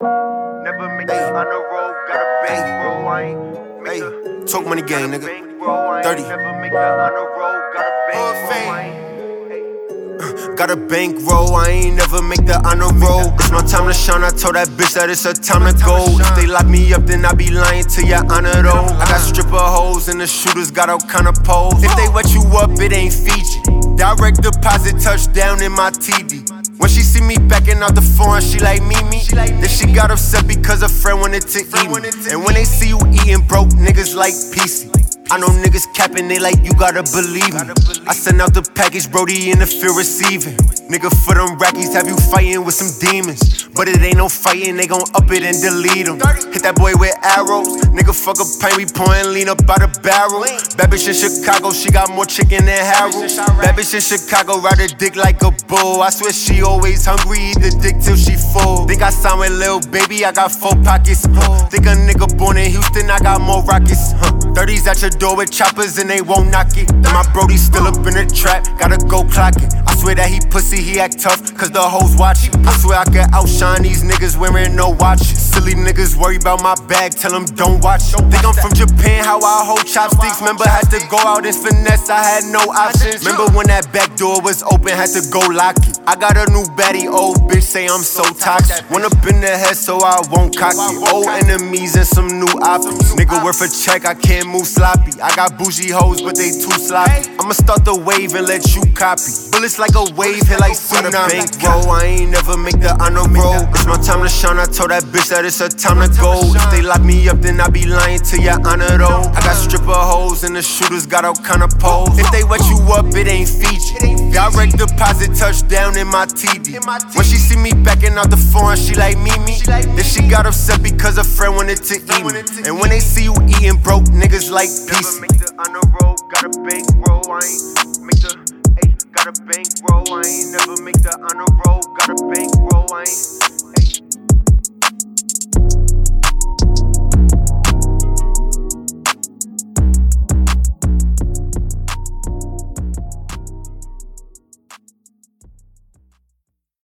Never make it on the road, got a bankroll, I ain't make Hey, talk money gang, nigga. 30. Never make it on the road, got a bankroll, I ain't. Got a bankroll, I ain't never make the honor roll. It's my time to shine, I told that bitch that it's her time to go. If they lock me up, then I be lying to your honor though. I got stripper hoes and the shooters got all kind of poles. If they wet you up, it ain't Fiji. Direct deposit touchdown in my TD. When she see me backing out the phone, she like me. Then she got upset because a friend wanted to eat me. And when they see you eating broke, niggas like PC. I know niggas capping, they like you gotta believe me. I send out the package, Brody, in the field receiving. Nigga, for them rackies, have you fighting with some demons? But it ain't no fighting, they gon' up it and delete them. Hit that boy with arrows. Nigga, fuck a pint, we pouring lean up out the barrel. Bad bitch in Chicago, she got more chicken than Harold. Bad bitch in Chicago, ride her dick like a bull. I swear she always hungry, eat the dick till she full. Think I signed with Lil Baby, I got 4 pockets. Think a nigga born in Houston, I got more rockets. 30s at your door with choppers and they won't knock it. And my Brody still up in the trap, gotta go clock it. I swear that he pussy, he act tough, cause the hoes watch it. I swear I can outshine these niggas wearing no watches. Silly niggas worry about my bag, tell them don't watch it. Think I'm from Japan, how I hold chopsticks. Remember had to go out and finesse, I had no options. Remember when that back door was open, had to go lock it. I got a new baddie, old bitch say I'm so toxic. Went up in the head so I won't cock it. Old enemies and some new options. Nigga worth a check, I can't move sloppy. I got bougie hoes, but they too sloppy. I'ma start the wave and let you copy. Bullets like a wave, hit like tsunami. Bankroll, I ain't never make the honor roll. It's my time to shine, I told that bitch that it's her time to go. If they lock me up, then I be lying to your honor though. I got stripper hoes and the shooters got all kind of poles. If they wet you up, it ain't Fiji. Direct deposit touchdown in my TD. When she see me backing out the phone, she like me. Then she got upset because a friend wanted to eat me. And when they see you eating broke, niggas like PC. Never make the on the road, got a bankroll, I ain't make the, got a bankroll, I ain't never make the on the road, got a bankroll, I ain't